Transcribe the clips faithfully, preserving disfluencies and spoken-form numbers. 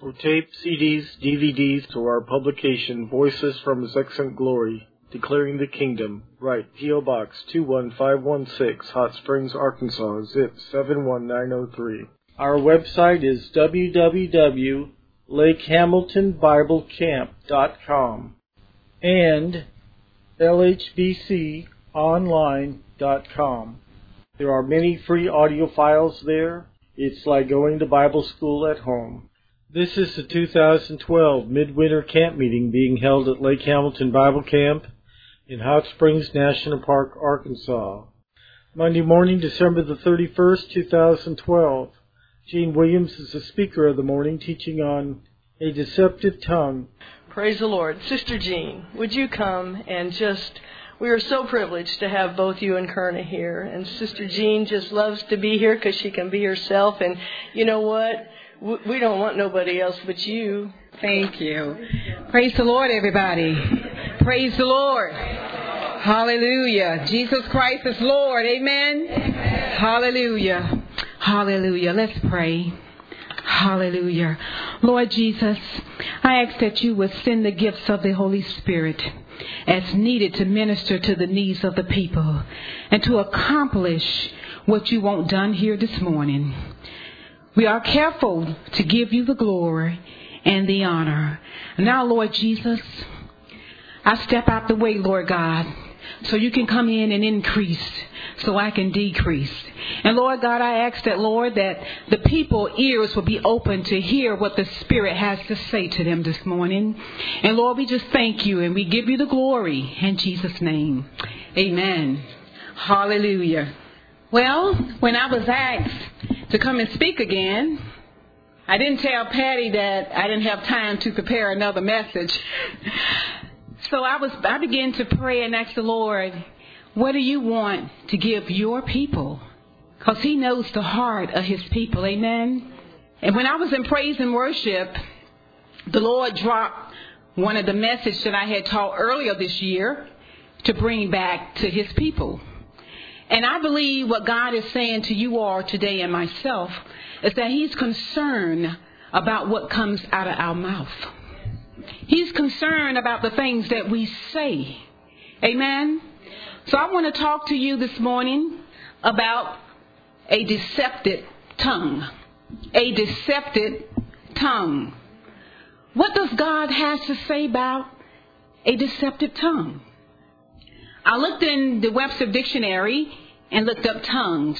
For tape, C Ds, D V Ds, to our publication, Voices from His Excellent Glory, Declaring the Kingdom, write P O. Box two one five one six, Hot Springs, Arkansas, zip seven one nine zero three. Our website is w w w dot lake hamilton bible camp dot com and l h b c online dot com. There are many free audio files there. It's like going to Bible school at home. This is the two thousand twelve Midwinter Camp Meeting being held at Lake Hamilton Bible Camp in Hot Springs National Park, Arkansas. Monday morning, December the thirty-first, two thousand twelve. Gene Williams is the speaker of the morning, teaching on a deceptive tongue. Praise the Lord. Sister Jean, would you come and just, we are so privileged to have both you and Kerna here. And Sister Jean just loves to be here because she can be herself. And you know what? We don't want nobody else but you. Thank you. Praise the Lord, everybody. Praise the Lord. Hallelujah. Jesus Christ is Lord. Amen. Amen. Hallelujah. Hallelujah. Let's pray. Hallelujah. Lord Jesus, I ask that you would send the gifts of the Holy Spirit as needed to minister to the needs of the people and to accomplish what you want done here this morning. We are careful to give you the glory and the honor. Now, Lord Jesus, I step out the way, Lord God, so you can come in and increase, so I can decrease. And Lord God, I ask that, Lord, that the people's ears will be open to hear what the Spirit has to say to them this morning. And Lord, we just thank you and we give you the glory in Jesus' name. Amen. Hallelujah. Well, when I was asked to come and speak again, I didn't tell Patty that I didn't have time to prepare another message. So I was I began to pray and ask the Lord, what do you want to give your people? Because he knows the heart of his people. Amen. And when I was in praise and worship, the Lord dropped one of the messages that I had taught earlier this year to bring back to his people. And I believe what God is saying to you all today and myself is that he's concerned about what comes out of our mouth. He's concerned about the things that we say. Amen. So I want to talk to you this morning about a deceptive tongue. A deceptive tongue. What does God have to say about a deceptive tongue? I looked in the Webster Dictionary and looked up tongues.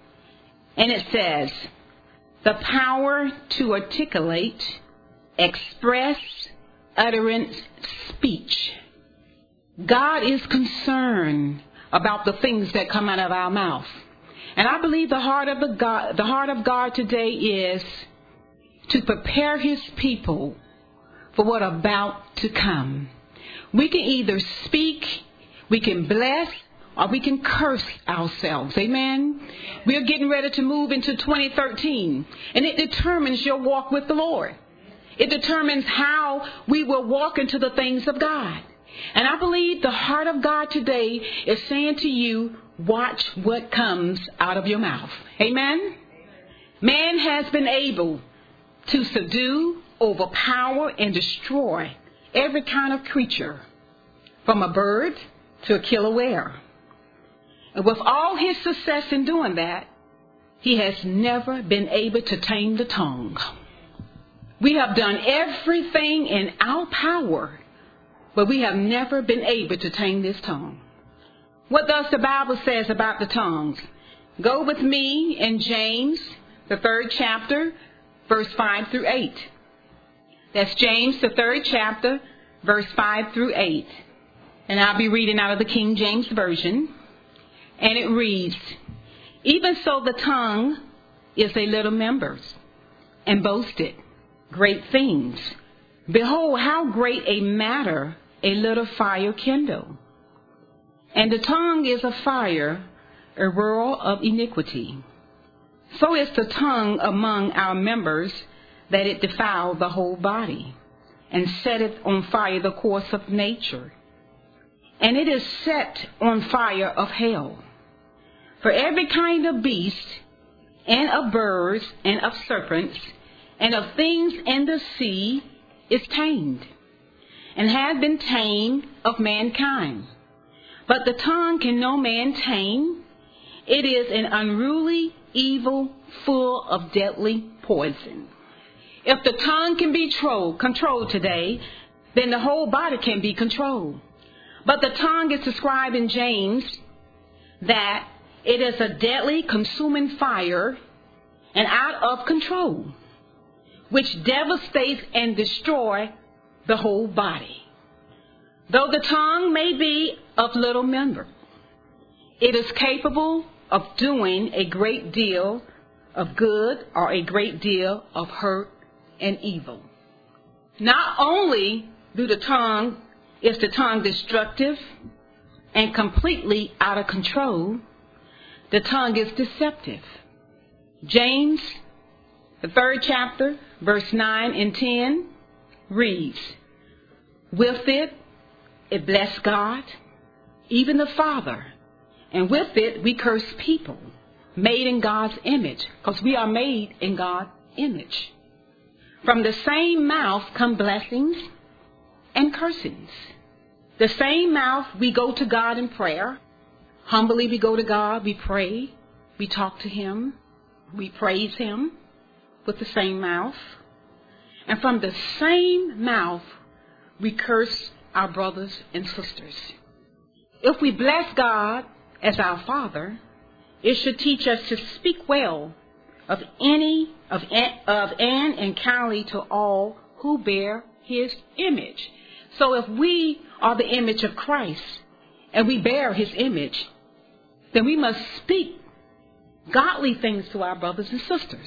And it says, the power to articulate, express, utterance, speech. God is concerned about the things that come out of our mouth. And I believe the heart of the God, the heart of God today is to prepare his people for what about to come. We can either speak, we can bless, or we can curse ourselves. Amen. We are getting ready to move into twenty thirteen, and it determines your walk with the Lord. It determines how we will walk into the things of God. And I believe the heart of God today is saying to you, watch what comes out of your mouth. Amen. Man has been able to subdue, overpower, and destroy every kind of creature, from a bird to a killer whale. And with all his success in doing that, he has never been able to tame the tongue. We have done everything in our power, but we have never been able to tame this tongue. What does the Bible says about the tongues? Go with me in James, the third chapter, verse five through eight. That's James, the third chapter, verse five through eight. And I'll be reading out of the King James Version. And it reads, even so the tongue is a little member, and boasted great things. Behold, how great a matter a little fire kindle. And the tongue is a fire, a whirl of iniquity. So is the tongue among our members, that it defile the whole body, and setteth on fire the course of nature. And it is set on fire of hell. For every kind of beast, and of birds, and of serpents, and of things in the sea is tamed, and has been tamed of mankind. But the tongue can no man tame. It is an unruly evil full of deadly poison. If the tongue can be tro- controlled today, then the whole body can be controlled. But the tongue is described in James that it is a deadly consuming fire and out of control, which devastates and destroys the whole body. Though the tongue may be of little member, it is capable of doing a great deal of good or a great deal of hurt and evil. Not only do the tongue is the tongue destructive and completely out of control, the tongue is deceptive. James, the third chapter, verse nine and ten reads, with it, it bless God, even the Father, and with it we curse people, made in God's image, because we are made in God's image. From the same mouth come blessings and cursings. The same mouth we go to God in prayer. Humbly we go to God, we pray, we talk to Him, we praise Him with the same mouth. And from the same mouth we curse our brothers and sisters. If we bless God as our Father, it should teach us to speak well of any of, of and and kindly to all who bear His image. So if we are the image of Christ and we bear His image, then we must speak godly things to our brothers and sisters.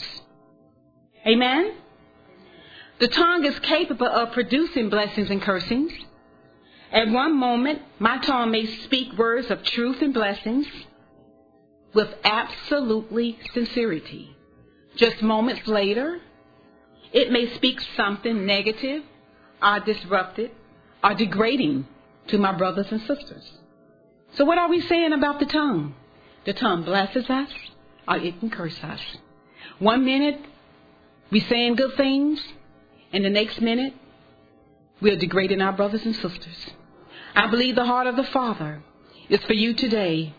Amen? The tongue is capable of producing blessings and cursings. At one moment, my tongue may speak words of truth and blessings with absolutely sincerity. Just moments later, it may speak something negative or disruptive or degrading to my brothers and sisters. So what are we saying about the tongue? The tongue blesses us or it can curse us. One minute, we're saying good things, and the next minute, we're degrading our brothers and sisters. I believe the heart of the Father is for you today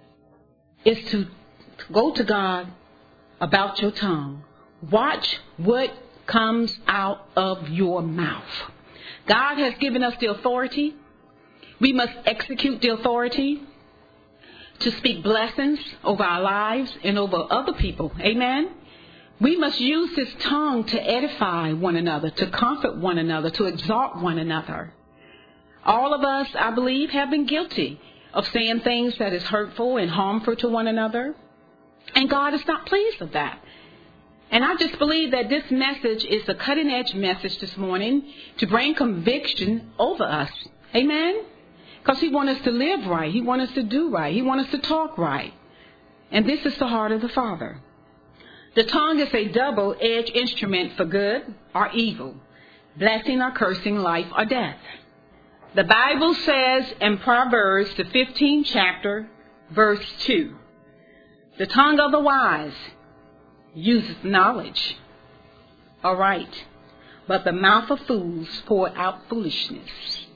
is to go to God about your tongue. Watch what comes out of your mouth. God has given us the authority. We must execute the authority to speak blessings over our lives and over other people. Amen. We must use this tongue to edify one another, to comfort one another, to exhort one another. All of us, I believe, have been guilty of saying things that is hurtful and harmful to one another. And God is not pleased with that. And I just believe that this message is a cutting edge message this morning to bring conviction over us. Amen? Because He wants us to live right. He wants us to do right. He wants us to talk right. And this is the heart of the Father. The tongue is a double-edged instrument for good or evil, blessing or cursing, life or death. The Bible says in Proverbs, the fifteenth chapter, verse two, the tongue of the wise uses knowledge. All right. But the mouth of fools pour out foolishness.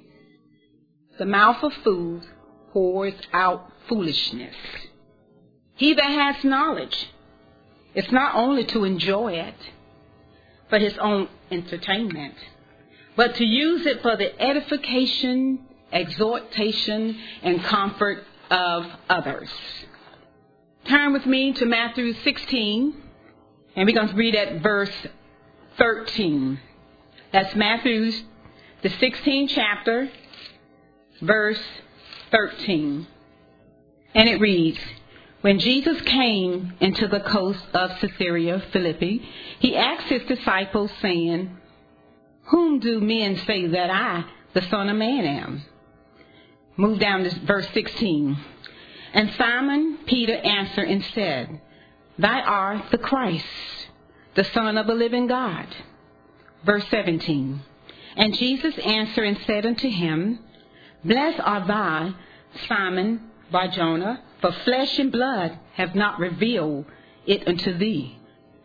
The mouth of fools pours out foolishness. He that has knowledge, it's not only to enjoy it for his own entertainment, but to use it for the edification, exhortation, and comfort of others. Turn with me to Matthew sixteen, and we're going to read at verse thirteen. That's Matthew, the sixteenth chapter, verse thirteen. And it reads, when Jesus came into the coast of Caesarea Philippi, he asked his disciples, saying, whom do men say that I, the Son of Man, am? Move down to verse sixteen. And Simon Peter answered and said, Thou art the Christ, the Son of the living God. Verse seventeen. And Jesus answered and said unto him, Blessed art thou, Simon Bar-Jonah, for flesh and blood have not revealed it unto thee,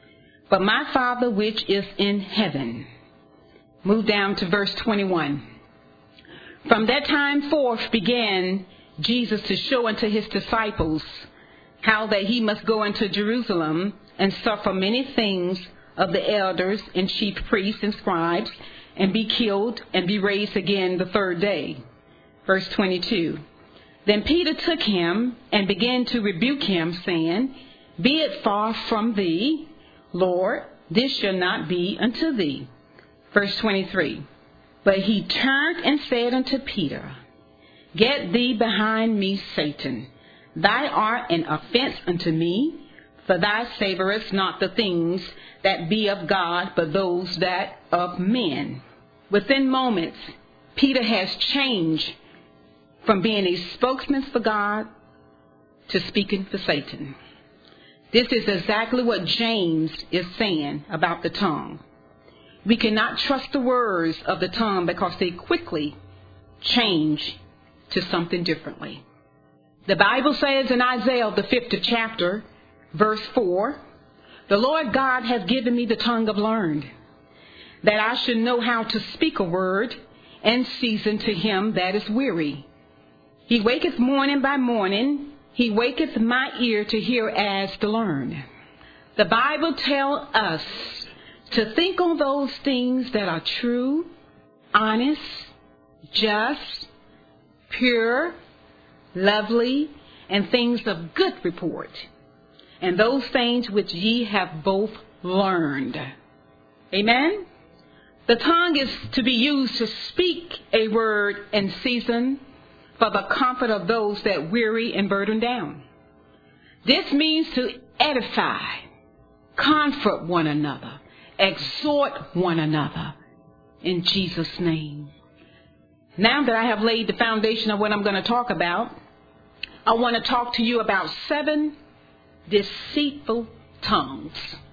but my Father which is in heaven. Move down to verse twenty-one. From that time forth began Jesus to show unto his disciples how that he must go into Jerusalem and suffer many things of the elders and chief priests and scribes, and be killed and be raised again the third day. Verse twenty-two. Then Peter took him and began to rebuke him, saying, Be it far from thee, Lord, this shall not be unto thee. Verse twenty-three. But he turned and said unto Peter, Get thee behind me, Satan. Thou art an offense unto me, for thou savorest not the things that be of God, but those that of men. Within moments, Peter has changed from being a spokesman for God to speaking for Satan. This is exactly what James is saying about the tongue. We cannot trust the words of the tongue because they quickly change to something differently. The Bible says in Isaiah, the fifth chapter, verse four, The Lord God has given me the tongue of learned, that I should know how to speak a word and season to him that is weary. He waketh morning by morning, he waketh my ear to hear as to learn. The Bible tells us to think on those things that are true, honest, just, pure, lovely, and things of good report, and those things which ye have both learned. Amen? The tongue is to be used to speak a word in season for the comfort of those that weary and burdened down. This means to edify, comfort one another, exhort one another in Jesus' name. Now that I have laid the foundation of what I'm going to talk about, I want to talk to you about seven deceitful tongues.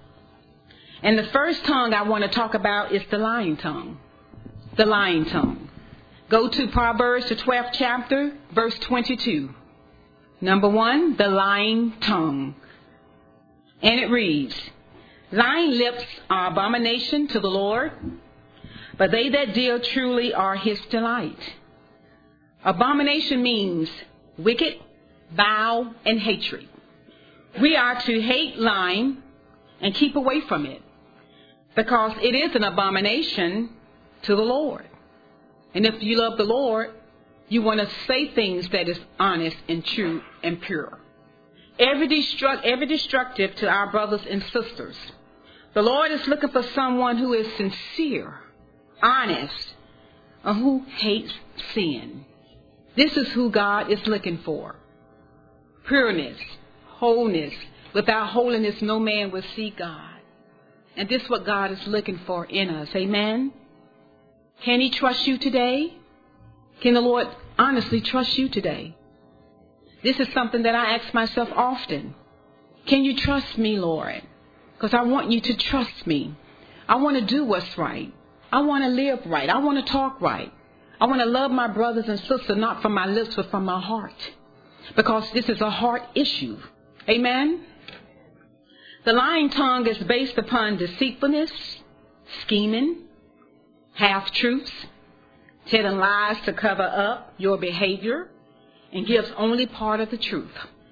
And the first tongue I want to talk about is the lying tongue. The lying tongue. Go to Proverbs, the twelfth chapter, verse twenty-two. Number one, the lying tongue. And it reads, Lying lips are abomination to the Lord, but they that deal truly are his delight. Abomination means wicked, vile, and hatred. We are to hate lying and keep away from it, because it is an abomination to the Lord. And if you love the Lord, you want to say things that is honest and true and pure. Every, destruct, every destructive to our brothers and sisters. The Lord is looking for someone who is sincere, honest, and who hates sin. This is who God is looking for. Pureness, wholeness. Without holiness, no man will see God. And this is what God is looking for in us. Amen? Can he trust you today? Can the Lord honestly trust you today? This is something that I ask myself often. Can you trust me, Lord? Because I want you to trust me. I want to do what's right. I want to live right. I want to talk right. I want to love my brothers and sisters, not from my lips, but from my heart. Because this is a heart issue. Amen? The lying tongue is based upon deceitfulness, scheming, half-truths, telling lies to cover up your behavior, and gives only part of the truth.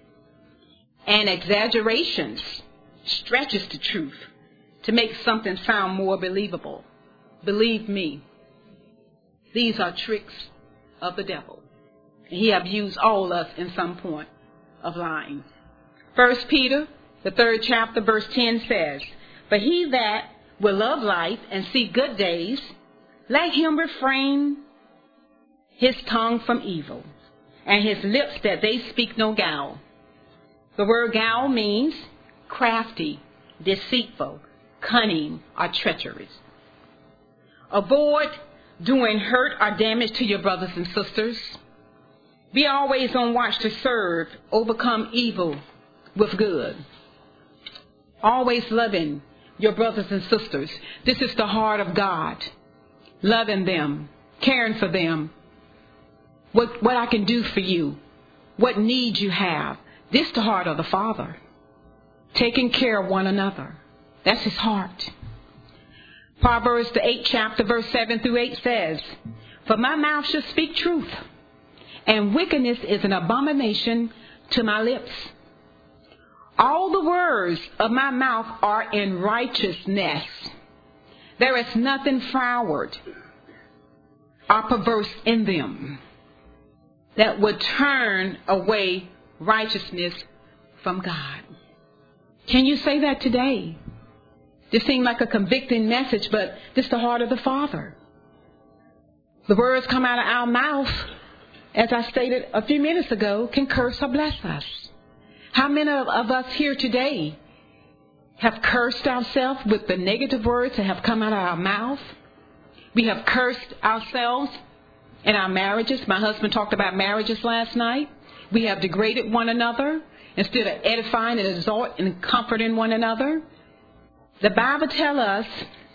And exaggerations stretches the truth to make something sound more believable. Believe me, these are tricks of the devil. And he have used all of us in some point of lying. First Peter, the third chapter, verse ten says, But he that will love life and see good days, let him refrain his tongue from evil, and his lips that they speak no guile. The word guile means crafty, deceitful, cunning, or treacherous. Avoid doing hurt or damage to your brothers and sisters. Be always on watch to serve, overcome evil with good. Always loving your brothers and sisters. This is the heart of God. Loving them, caring for them. What, what I can do for you. What needs you have. This is the heart of the Father. Taking care of one another. That's his heart. Proverbs, the eighth chapter, verse seven through eight says, "For my mouth shall speak truth, and wickedness is an abomination to my lips. All the words of my mouth are in righteousness. There is nothing froward or perverse in them that would turn away righteousness from God." Can you say that today? This seemed like a convicting message, but this is the heart of the Father. The words come out of our mouth, as I stated a few minutes ago, can curse or bless us. How many of us here today have cursed ourselves with the negative words that have come out of our mouth? We have cursed ourselves in our marriages. My husband talked about marriages last night. We have degraded one another instead of edifying and exhorting and comforting one another. The Bible tells us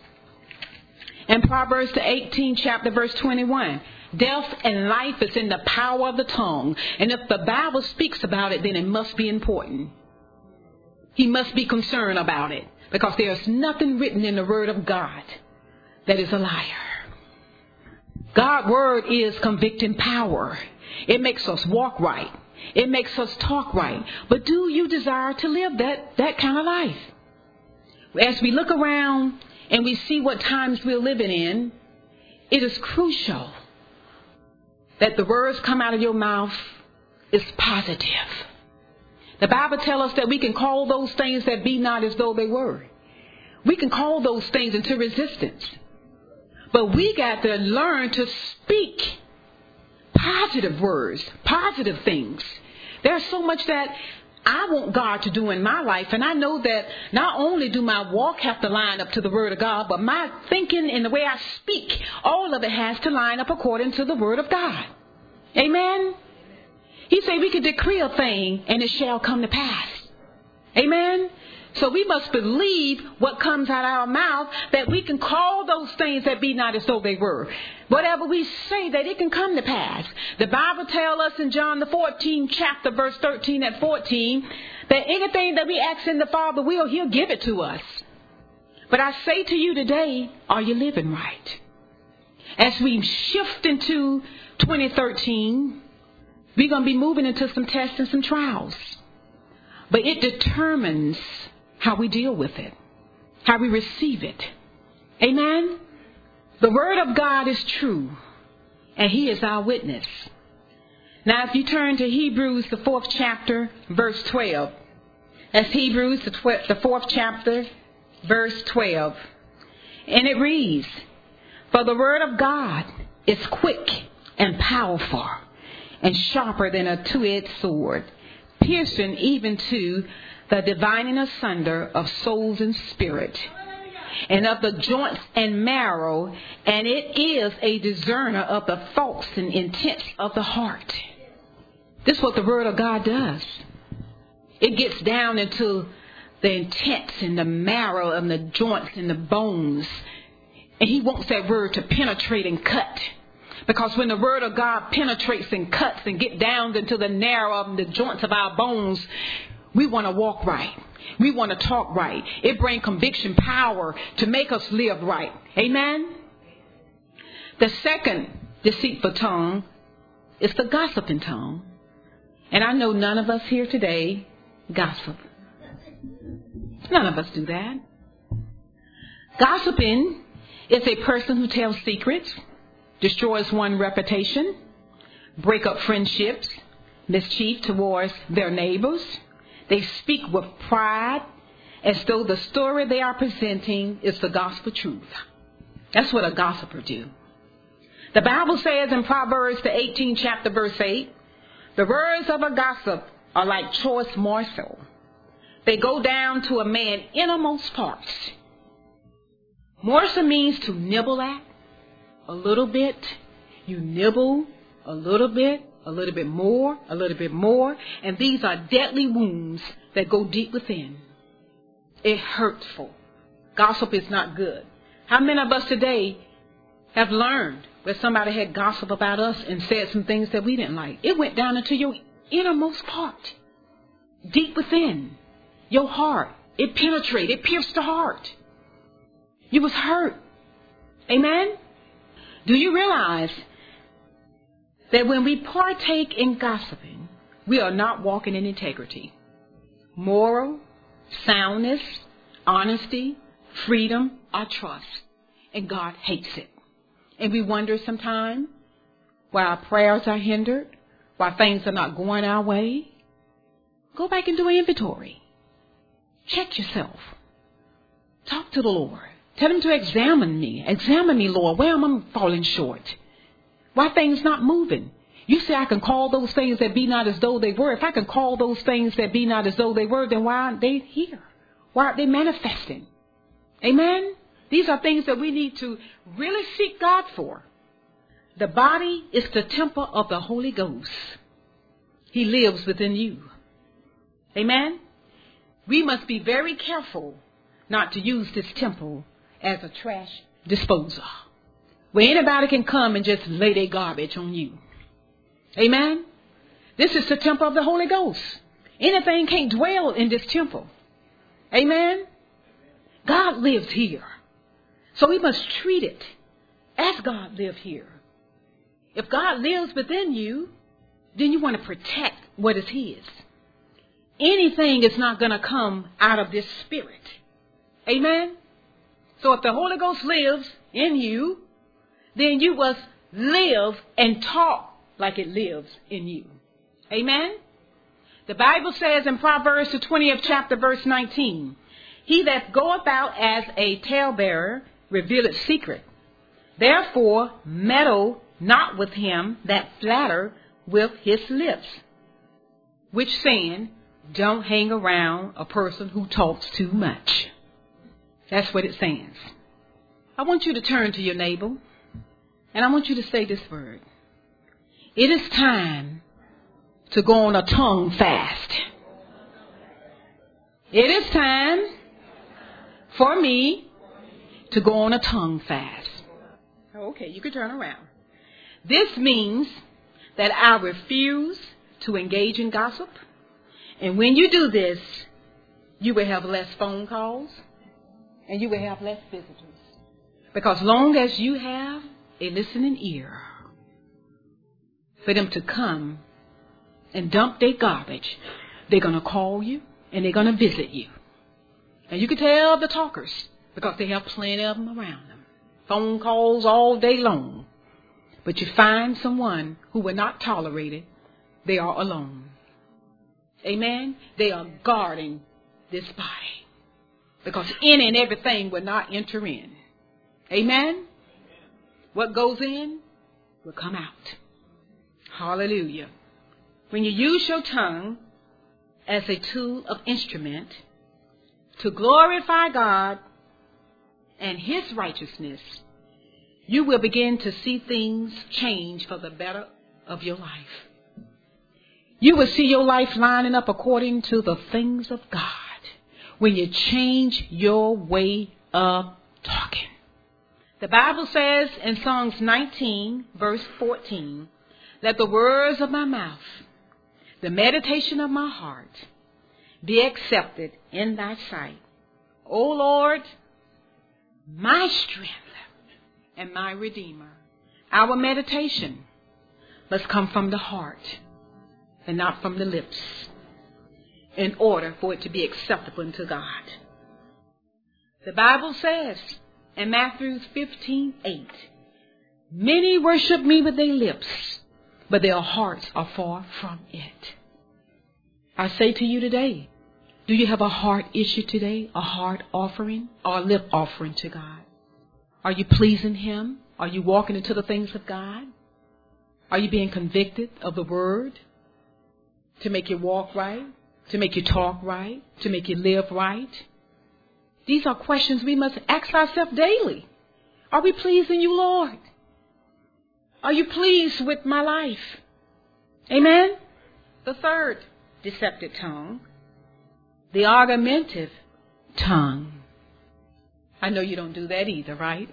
in Proverbs the eighteenth chapter, verse twenty-one, death and life is in the power of the tongue. And if the Bible speaks about it, then it must be important. He must be concerned about it, because there's nothing written in the Word of God that is a liar. God's Word is convicting power. It makes us walk right. It makes us talk right. But do you desire to live that, that kind of life? As we look around and we see what times we're living in, it is crucial that the words come out of your mouth is positive. The Bible tells us that we can call those things that be not as though they were. We can call those things into resistance. But we got to learn to speak positive words, positive things. There's so much that I want God to do in my life, and I know that not only do my walk have to line up to the Word of God, but my thinking and the way I speak, all of it has to line up according to the Word of God. Amen? He said we can decree a thing, and it shall come to pass. Amen? So we must believe what comes out of our mouth, that we can call those things that be not as though they were. Whatever we say, that it can come to pass. The Bible tells us in John the fourteenth chapter, verse thirteen and fourteen, that anything that we ask in the Father will, He'll give it to us. But I say to you today, are you living right? As we shift into twenty thirteen, we're going to be moving into some tests and some trials. But it determines how we deal with it, how we receive it. Amen? The Word of God is true, and He is our witness. Now, if you turn to Hebrews, the fourth chapter, verse twelve. That's Hebrews, the, tw- the fourth chapter, verse twelve. And it reads, "For the Word of God is quick and powerful, and sharper than a two-edged sword, piercing even to the dividing asunder of souls and spirit, and of the joints and marrow, and it is a discerner of the thoughts and intents of the heart." This is what the Word of God does. It gets down into the intents and the marrow and the joints and the bones. And He wants that Word to penetrate and cut. Because when the Word of God penetrates and cuts and get down into the narrow of the joints of our bones, we want to walk right. We want to talk right. It brings conviction power to make us live right. Amen? The second deceitful tongue is the gossiping tongue. And I know none of us here today gossip. None of us do that. Gossiping is a person who tells secrets, destroys one's reputation, break up friendships, mischief towards their neighbors. They speak with pride as though the story they are presenting is the gospel truth. That's what a gossiper do. The Bible says in Proverbs, the eighteenth chapter, verse eight, "The words of a gossip are like choice morsel. They go down to a man's innermost parts." Morsel means to nibble at a little bit. You nibble a little bit. A little bit more, a little bit more. And these are deadly wounds that go deep within. It's hurtful. Gossip is not good. How many of us today have learned that somebody had gossip about us and said some things that we didn't like? It went down into your innermost part, deep within your heart, It penetrated. It pierced the heart. You was hurt. Amen? Do you realize that when we partake in gossiping, we are not walking in integrity, moral, soundness, honesty, freedom, or trust? And God hates it. And we wonder sometimes why our prayers are hindered, why things are not going our way. Go back and do an inventory. Check yourself. Talk to the Lord. Tell him to examine me. Examine me, Lord. Where am I falling short? Why things not moving? You say I can call those things that be not as though they were. If I can call those things that be not as though they were, then why aren't they here? Why aren't they manifesting? Amen? These are things that we need to really seek God for. The body is the temple of the Holy Ghost. He lives within you. Amen? We must be very careful not to use this temple as a trash disposal, where anybody can come and just lay their garbage on you. Amen? This is the temple of the Holy Ghost. Anything can't dwell in this temple. Amen? God lives here. So we must treat it as God lives here. If God lives within you, then you want to protect what is his. Anything is not going to come out of this spirit. Amen? So if the Holy Ghost lives in you, then you must live and talk like it lives in you. Amen? The Bible says in Proverbs, the twentieth chapter, verse nineteen, he that goeth out as a talebearer revealeth secret. Therefore, meddle not with him that flatter with his lips. Which saying, don't hang around a person who talks too much. That's what it says. I want you to turn to your neighbor, and I want you to say this word. It is time to go on a tongue fast. It is time for me to go on a tongue fast. Okay, you can turn around. This means that I refuse to engage in gossip. And when you do this, you will have less phone calls and you will have less visitors. Because long as you have a listening ear for them to come and dump their garbage, they're going to call you and they're going to visit you. And you can tell the talkers because they have plenty of them around them. Phone calls all day long. But you find someone who will not tolerate it. They are alone. Amen? They are guarding this body. Because any and everything will not enter in. Amen? What goes in will come out. Hallelujah. When you use your tongue as a tool of instrument to glorify God and his righteousness, you will begin to see things change for the better of your life. You will see your life lining up according to the things of God when you change your way of talking. The Bible says in Psalms nineteen, verse fourteen, let the words of my mouth, the meditation of my heart, be accepted in thy sight. O Lord, my strength and my Redeemer. Our meditation must come from the heart and not from the lips in order for it to be acceptable unto God. The Bible says in Matthew fifteen eight, many worship me with their lips, but their hearts are far from it. I say to you today, do you have a heart issue today, a heart offering or a lip offering to God? Are you pleasing him? Are you walking into the things of God? Are you being convicted of the word to make you walk right, to make you talk right, to make you live right? These are questions we must ask ourselves daily. Are we pleasing you, Lord? Are you pleased with my life? Amen? The third deceptive tongue, the argumentative tongue. I know you don't do that either, right?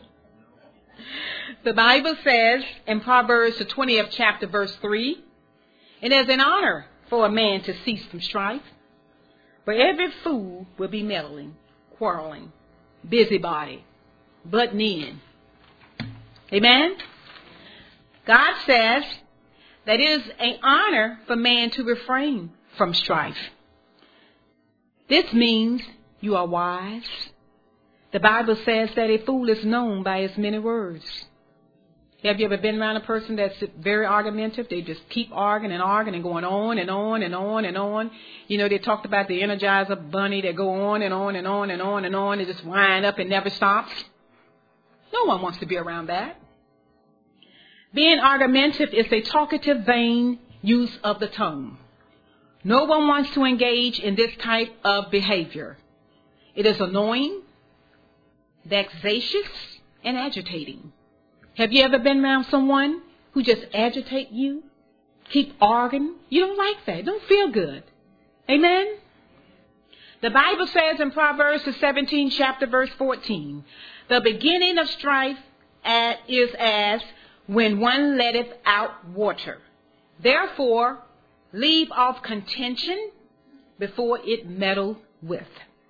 The Bible says in Proverbs, the twentieth chapter, verse three, it is an honor for a man to cease from strife, For every fool will be meddling, quarreling, busybody, butting in. Amen? God says that it is an honor for man to refrain from strife. This means you are wise. The Bible says that a fool is known by his many words. Have you ever been around a person that's very argumentative? They just keep arguing and arguing and going on and on and on and on. You know, they talked about the Energizer bunny that go on and on and on and on and on and just wind up and never stops. No one wants to be around that. Being argumentative is a talkative, vain use of the tongue. No one wants to engage in this type of behavior. It is annoying, vexatious, and agitating. Have you ever been around someone who just agitate you? Keep arguing? You don't like that. It don't feel good. Amen? The Bible says in Proverbs the seventeenth chapter verse fourteen, the beginning of strife is as when one letteth out water. Therefore, leave off contention before it meddle with.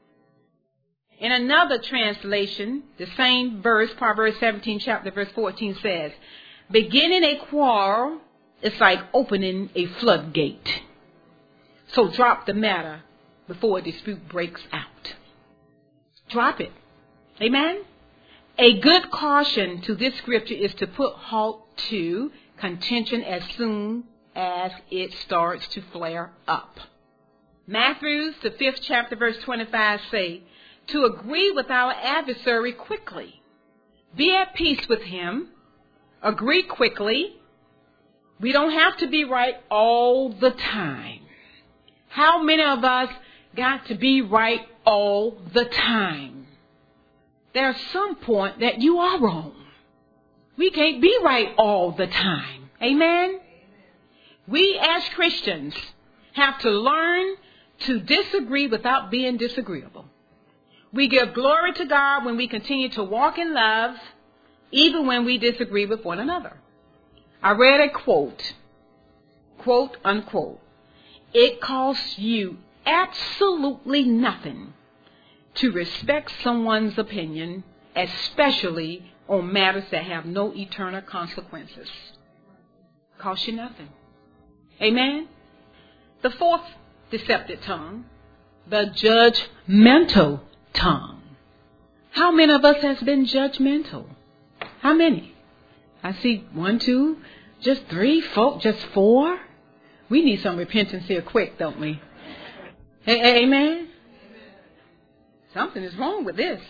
In another translation, the same verse, Proverbs seventeen, chapter verse fourteen says, beginning a quarrel is like opening a floodgate. So drop the matter before a dispute breaks out. Drop it. Amen? A good caution to this scripture is to put halt to contention as soon as it starts to flare up. Matthew, the fifth chapter, verse twenty-five say, to agree with our adversary quickly. Be at peace with him. Agree quickly. We don't have to be right all the time. How many of us got to be right all the time? There's some point that you are wrong. We can't be right all the time. Amen? We as Christians have to learn to disagree without being disagreeable. We give glory to God when we continue to walk in love, even when we disagree with one another. I read a quote, quote unquote, it costs you absolutely nothing to respect someone's opinion, especially on matters that have no eternal consequences. Costs you nothing. Amen? The fourth deceptive tongue, the judgmental tongue. How many of us has been judgmental? How many? I see one, two, just three, four, just four. We need some repentance here quick, don't we? Hey, amen? Something is wrong with this.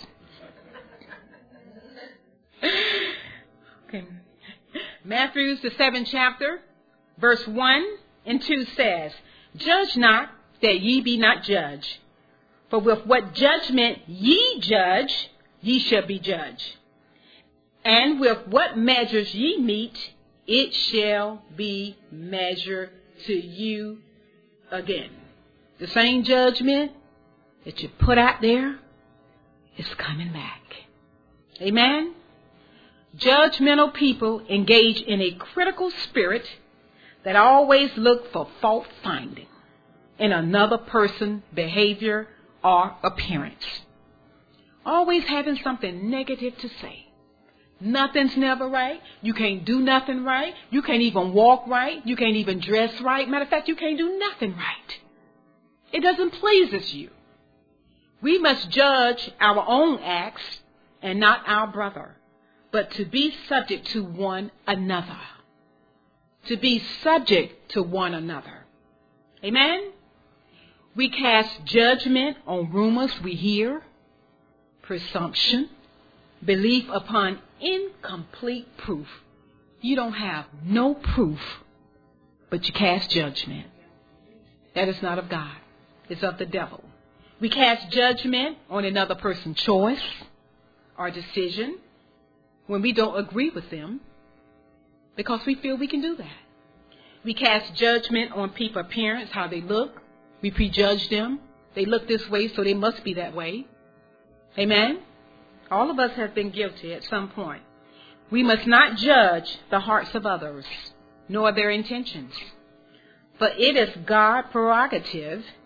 Okay. Matthew, the seventh chapter, verse one and two says, judge not that ye be not judged. For with what judgment ye judge, ye shall be judged. And with what measures ye meet, it shall be measured to you again. The same judgment that you put out there is coming back. Amen? Judgmental people engage in a critical spirit that always look for fault finding in another person's behavior or appearance. Always having something negative to say. Nothing's never right. You can't do nothing right. You can't even walk right. You can't even dress right. Matter of fact, you can't do nothing right. It doesn't please us you. We must judge our own acts and not our brother, but to be subject to one another. To be subject to one another. Amen? We cast judgment on rumors we hear, presumption, belief upon incomplete proof. You don't have no proof, but you cast judgment. That is not of God. It's of the devil. We cast judgment on another person's choice or decision when we don't agree with them because we feel we can do that. We cast judgment on people's appearance, how they look. We prejudge them. They look this way, so they must be that way. Amen? All of us have been guilty at some point. We must not judge the hearts of others, nor their intentions. For it is God's prerogative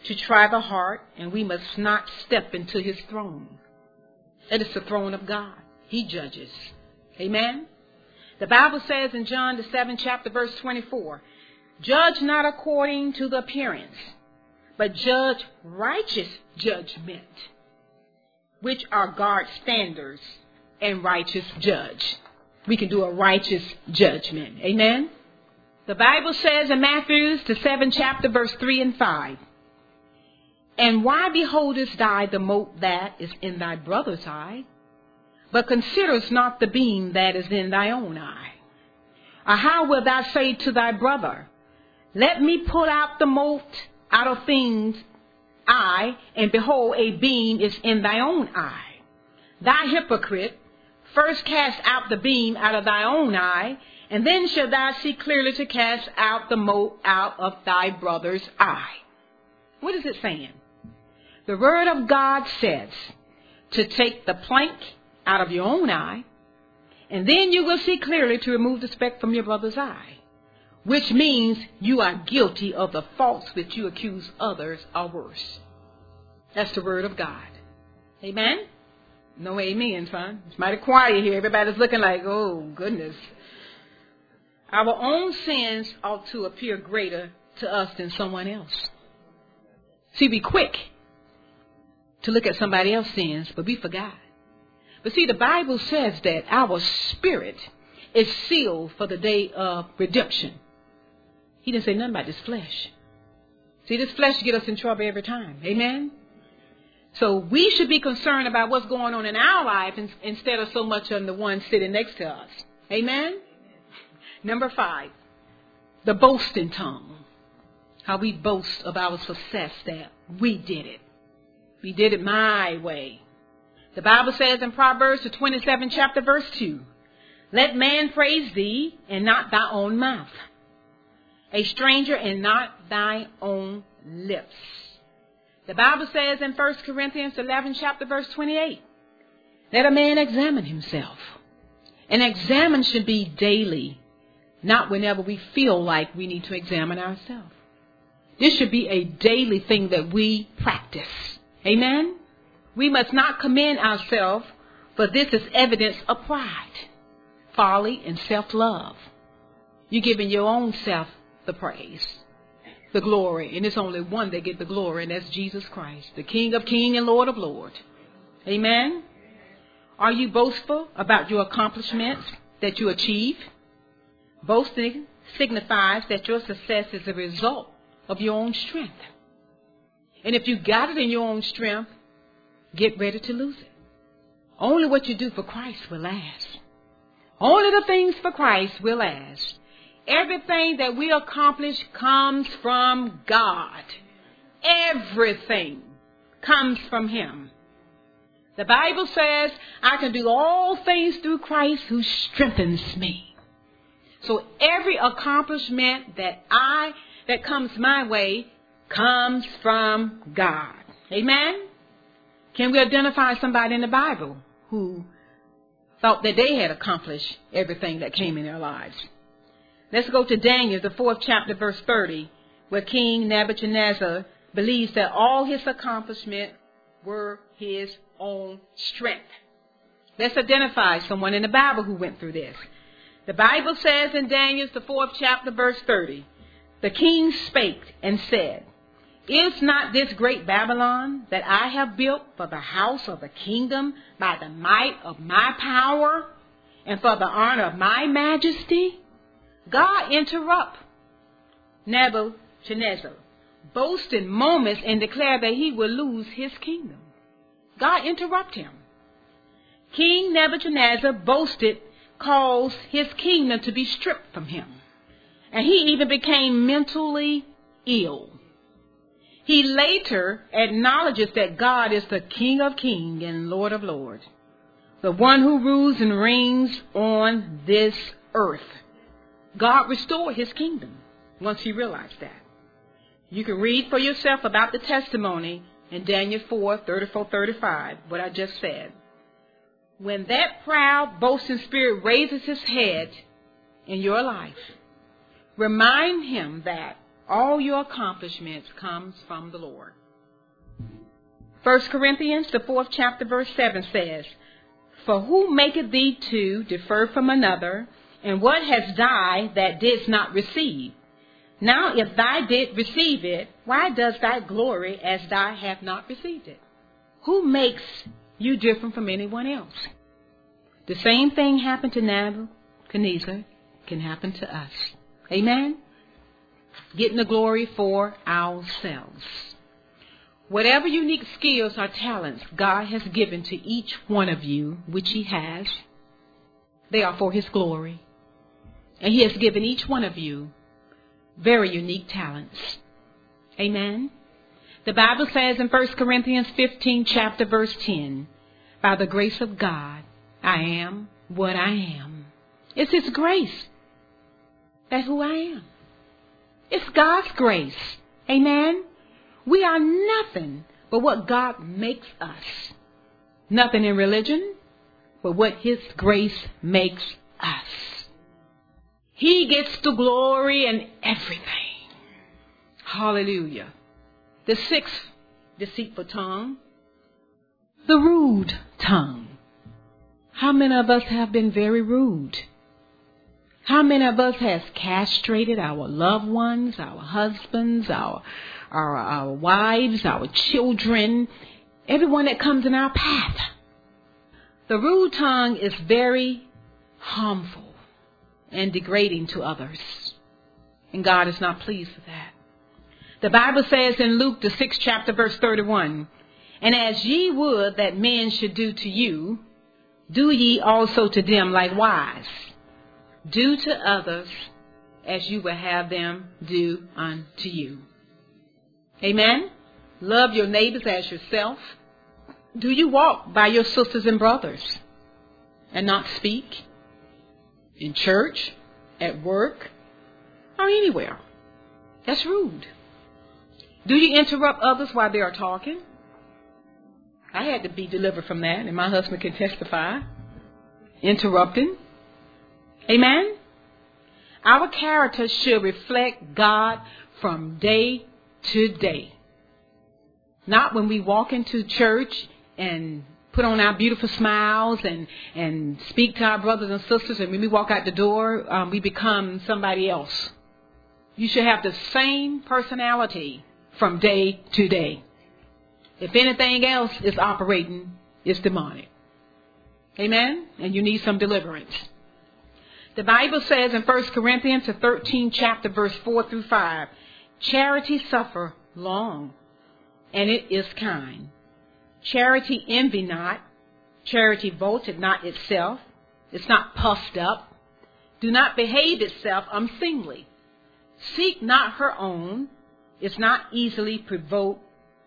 to try the heart, and we must not step into his throne. It is the throne of God. He judges. Amen? The Bible says in John the seventh chapter, verse twenty-four, judge not according to the appearance, but judge righteous judgment, which are God's standards and righteous judge. We can do a righteous judgment. Amen? The Bible says in Matthew the seventh chapter, verse three and five, and why beholdest thou the mote that is in thy brother's eye, but considerest not the beam that is in thy own eye? Or how wilt thou say to thy brother, let me put out the mote out of things eye, and behold, a beam is in thy own eye? Thou hypocrite, first cast out the beam out of thy own eye, and then shalt thou see clearly to cast out the mote out of thy brother's eye. What is it saying? The word of God says to take the plank out of your own eye, and then you will see clearly to remove the speck from your brother's eye, which means you are guilty of the faults that you accuse others are worse. That's the word of God. Amen? No amen, son. It's mighty quiet here. Everybody's looking like, oh, goodness. Our own sins ought to appear greater to us than someone else. See, we quick to look at somebody else's sins, but we forgot. But see, the Bible says that our spirit is sealed for the day of redemption. He didn't say nothing about this flesh. See, this flesh gets us in trouble every time. Amen? So we should be concerned about what's going on in our life instead of so much on the one sitting next to us. Amen? Number five, the boasting tongue. How we boast of our success that we did it. We did it my way. The Bible says in Proverbs, the twenty-seventh chapter, verse two, let man praise thee and not thy own mouth, a stranger and not thy own lips. The Bible says in First Corinthians eleventh chapter, verse twenty-eight, let a man examine himself. And examine should be daily, not whenever we feel like we need to examine ourselves. This should be a daily thing that we practice. Amen? We must not commend ourselves, for this is evidence of pride, folly, and self-love. You're giving your own self the praise, the glory, and it's only one that gets the glory, and that's Jesus Christ, the King of kings and Lord of lords. Amen? Are you boastful about your accomplishments that you achieve? Boasting signifies that your success is a result of your own strength. And if you got it in your own strength, get ready to lose it. Only what you do for Christ will last. Only the things for Christ will last. Everything that we accomplish comes from God. Everything comes from Him. The Bible says, I can do all things through Christ who strengthens me. So every accomplishment that I, that comes my way, comes from God. Amen? Can we identify somebody in the Bible who thought that they had accomplished everything that came in their lives? Let's go to Daniel, the fourth chapter, verse thirty, where King Nebuchadnezzar believes that all his accomplishments were his own strength. Let's identify someone in the Bible who went through this. The Bible says in Daniel, the fourth chapter, verse thirty, the king spake and said, is not this great Babylon that I have built for the house of the kingdom by the might of my power and for the honor of my majesty? God interrupt Nebuchadnezzar, boasting moments, and declare that he will lose his kingdom. God interrupt him. King Nebuchadnezzar boasted, caused his kingdom to be stripped from him. And he even became mentally ill. He later acknowledges that God is the King of kings and Lord of lords, the one who rules and reigns on this earth. God restored his kingdom once he realized that. You can read for yourself about the testimony in Daniel four, thirty-four, thirty-five, what I just said. When that proud, boasting spirit raises his head in your life, remind him that all your accomplishments comes from the Lord. First Corinthians, the fourth chapter, verse seven says, For who maketh thee to differ from another? And what hast thou that didst not receive? Now if thou did receive it, why dost thou glory as thou have not received it? Who makes you different from anyone else? The same thing happened to Nebuchadnezzar can happen to us. Amen? Getting the glory for ourselves. Whatever unique skills or talents God has given to each one of you, which he has, they are for his glory. And he has given each one of you very unique talents. Amen? The Bible says in First Corinthians fifteen, chapter verse ten, By the grace of God, I am what I am. It's his grace. That's who I am. It's God's grace. Amen? We are nothing but what God makes us. Nothing in religion, but what his grace makes us. He gets the glory in everything. Hallelujah. The sixth deceitful tongue, the rude tongue. How many of us have been very rude? How many of us has castrated our loved ones, our husbands, our, our, our wives, our children, everyone that comes in our path? The rude tongue is very harmful and degrading to others. And God is not pleased with that. The Bible says in Luke, the sixth chapter, verse thirty-one, And as ye would that men should do to you, do ye also to them likewise. Do to others as you will have them do unto you. Amen? Love your neighbors as yourself. Do you walk by your sisters and brothers and not speak? In church, at work, or anywhere? That's rude. Do you interrupt others while they are talking? I had to be delivered from that, and my husband can testify. Interrupting. Amen? Our character should reflect God from day to day. Not when we walk into church and put on our beautiful smiles and, and speak to our brothers and sisters, and when we walk out the door, um, we become somebody else. You should have the same personality from day to day. If anything else is operating, it's demonic. Amen? And you need some deliverance. The Bible says in First Corinthians, the thirteenth chapter, verse four through five, Charity suffer long, and it is kind. Charity envy not. Charity vaunteth not itself. It's not puffed up. Do not behave itself unseemly. Seek not her own. Is not easily provoked.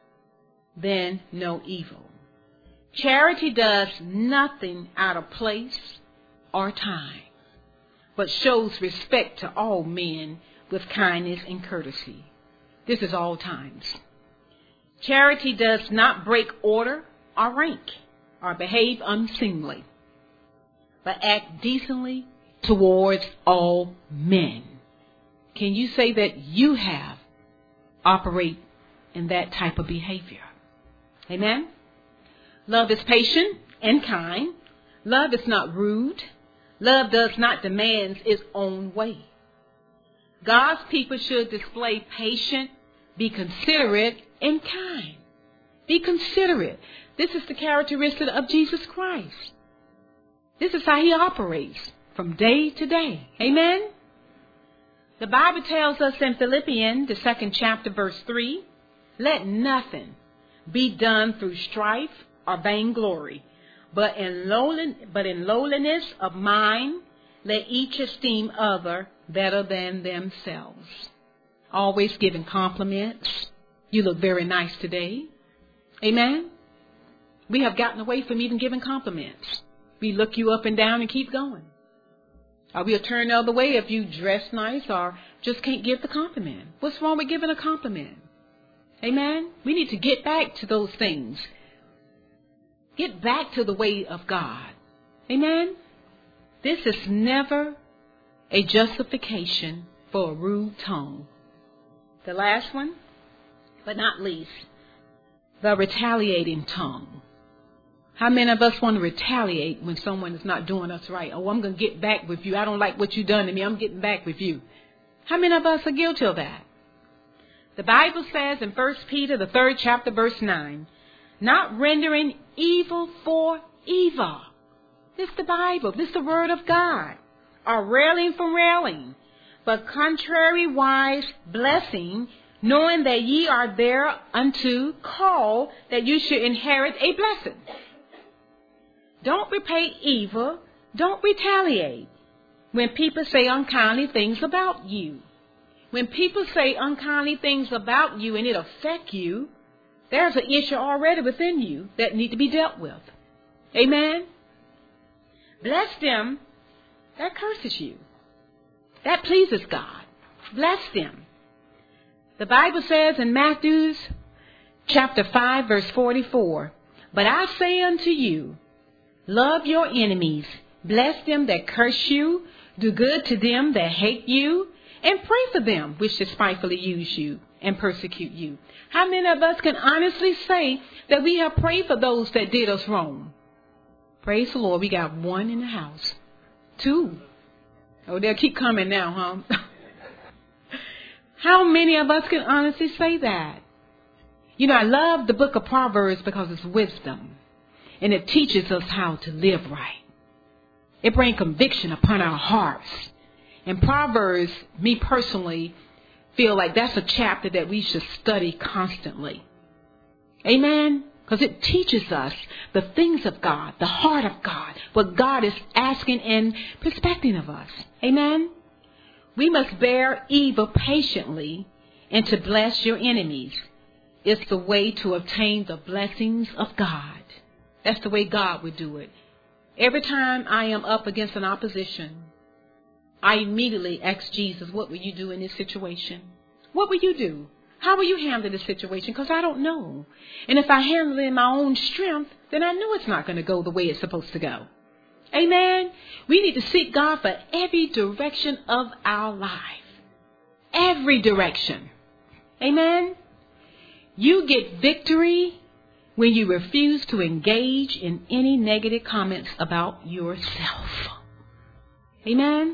Then no evil. Charity does nothing out of place or time, but shows respect to all men with kindness and courtesy. This is all times. Charity does not break order or rank or behave unseemly, but act decently towards all men. Can you say that you have operate in that type of behavior? Amen? Love is patient and kind. Love is not rude. Love does not demand its own way. God's people should display patience, be considerate, and kind. Be considerate. This is the characteristic of Jesus Christ. This is how he operates from day to day. Amen? The Bible tells us in Philippians, the second chapter, verse three, Let nothing be done through strife or vainglory, but in lowly, but in lowliness of mind, let each esteem other better than themselves. Always giving compliments. You look very nice today. Amen? We have gotten away from even giving compliments. We look you up and down and keep going. Or we'll turn the other way if you dress nice or just can't give the compliment. What's wrong with giving a compliment? Amen? We need to get back to those things. Get back to the way of God. Amen? This is never a justification for a rude tongue. The last one, but not least, the retaliating tongue. How many of us want to retaliate when someone is not doing us right? Oh, I'm going to get back with you. I don't like what you've done to me. I'm getting back with you. How many of us are guilty of that? The Bible says in First Peter, the third chapter, verse nine, not rendering evil for evil. This is the Bible. This is the word of God. Or railing for railing, but contrariwise blessing, knowing that ye are thereunto called, that you should inherit a blessing. Don't repay evil. Don't retaliate when people say unkindly things about you. When people say unkindly things about you and it affects you, there's an issue already within you that need to be dealt with. Amen? Bless them that curses you. That pleases God. Bless them. The Bible says in Matthew chapter five, verse forty-four, but I say unto you, love your enemies, bless them that curse you, do good to them that hate you, and pray for them which despitefully use you and persecute you. How many of us can honestly say that we have prayed for those that did us wrong? Praise the Lord, we got one in the house. Two. Oh, they'll keep coming now, huh? How many of us can honestly say that? You know, I love the book of Proverbs because it's wisdom. And it teaches us how to live right. It brings conviction upon our hearts. And Proverbs, me personally, feel like that's a chapter that we should study constantly. Amen? Because it teaches us the things of God, the heart of God, what God is asking and expecting of us. Amen? We must bear evil patiently and to bless your enemies. It's the way to obtain the blessings of God. That's the way God would do it. Every time I am up against an opposition, I immediately ask Jesus, what will you do in this situation? What will you do? How will you handle this situation? Because I don't know. And if I handle it in my own strength, then I know it's not going to go the way it's supposed to go. Amen? We need to seek God for every direction of our life. Every direction. Amen? You get victory when you refuse to engage in any negative comments about yourself. Amen?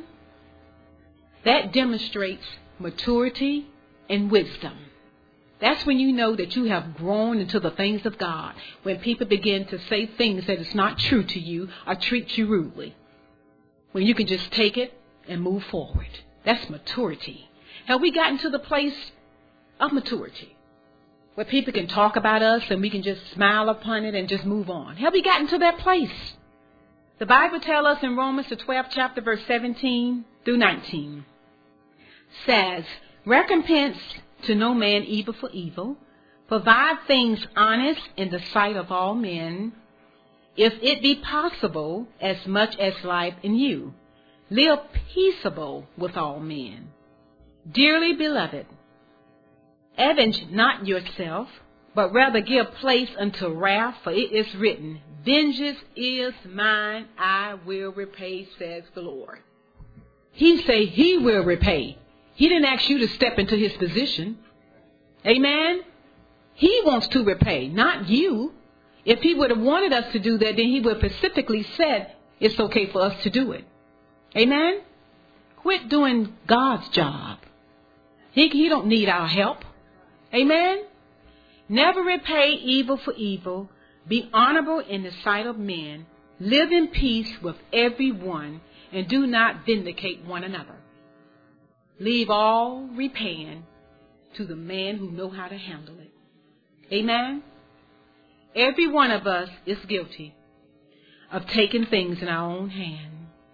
That demonstrates maturity and wisdom. That's when you know that you have grown into the things of God. When people begin to say things that is not true to you or treat you rudely. When you can just take it and move forward. That's maturity. Have we gotten to the place of maturity? Where people can talk about us and we can just smile upon it and just move on. Have we gotten to that place? The Bible tells us in Romans the twelfth chapter verse seventeen through nineteen. Says, recompense to no man evil for evil. Provide things honest in the sight of all men. If it be possible, as much as life in you. Live peaceable with all men. Dearly beloved, avenge not yourself, but rather give place unto wrath, for it is written, vengeance is mine, I will repay, says the Lord. He say he will repay. He didn't ask you to step into his position. Amen? He wants to repay, not you. If he would have wanted us to do that, then he would have specifically said it's okay for us to do it. Amen? Quit doing God's job. He, he don't need our help. Amen? Never repay evil for evil. Be honorable in the sight of men. Live in peace with everyone, and do not vindicate one another. Leave all repaying to the man who know how to handle it. Amen? Every one of us is guilty of taking things in our own hand